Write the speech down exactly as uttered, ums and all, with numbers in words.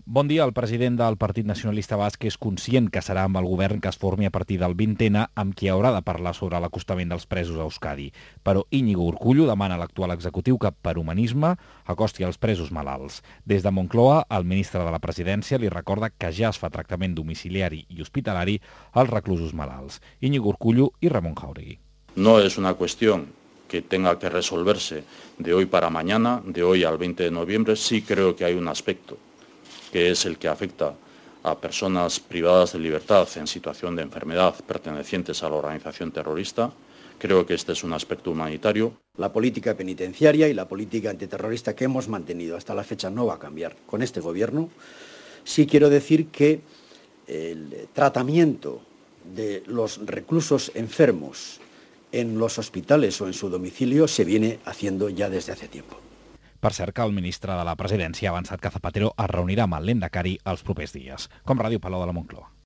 Bon dia. El president del Partit Nacionalista Basc és conscient que serà amb el govern que es formi a partir del vint ene amb qui haurà de parlar sobre l'acostament dels presos a Euskadi. Però Íñigo Urkullu demana a l'actual executiu que, per humanisme, acosti als presos malalts. Des de Moncloa, el ministre de la Presidència li recorda que ja es fa tractament domiciliari i hospitalari als reclusos malalts. Íñigo Urkullu i Ramon Jáuregui. No es una cuestión que tenga que resolverse de hoy para mañana, de hoy al veinte de noviembre. Sí creo que hay un aspecto que es el que afecta a personas privadas de libertad en situación de enfermedad pertenecientes a la organización terrorista. Creo que este es un aspecto humanitario. La política penitenciaria y la política antiterrorista que hemos mantenido hasta la fecha no va a cambiar con este gobierno. Sí quiero decir que el tratamiento de los reclusos enfermos en los hospitales o en su domicilio se viene haciendo ya desde hace tiempo. Per cert que el ministre de la Presidència ha avançat que Zapatero es reunirà amb el Lehendakari els propers dies. Com Ràdio Palau de la Moncloa.